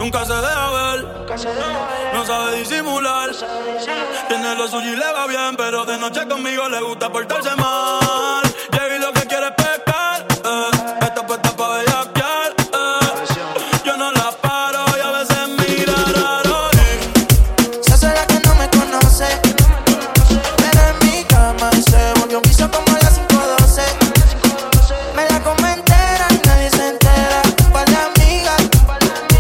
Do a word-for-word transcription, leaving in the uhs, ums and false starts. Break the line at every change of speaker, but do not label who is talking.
Nunca se deja ver, no sabe disimular. Tiene lo suyo y le va bien, pero de noche conmigo le gusta portarse mal.